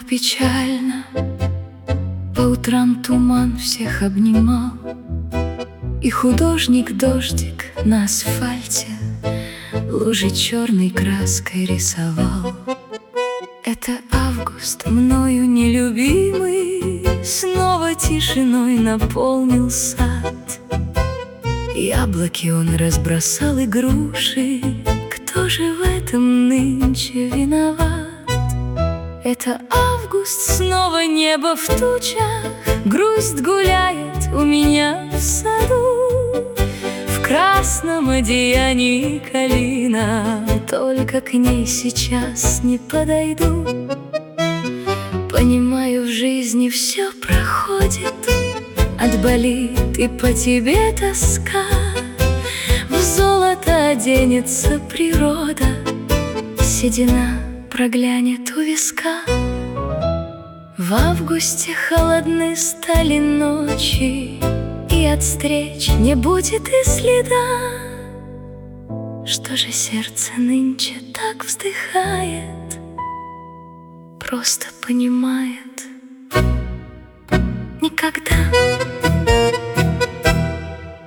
печально. По утрам туман всех обнимал, и художник-дождик на асфальте лужи черной краской рисовал. Это август, мною нелюбимый, снова тишиной наполнил сад. Яблоки он разбросал и груши, кто же в этом нынче виноват? Это август, снова небо в тучах, грусть гуляет у меня в саду. В красном одеянии калина, только к ней сейчас не подойду. Понимаю, в жизни все проходит, отболит и по тебе тоска. В золото оденется природа, седина проглянет у виска. В августе холодны стали ночи, и от встреч не будет и следа. Что же сердце нынче так вздыхает, просто понимает,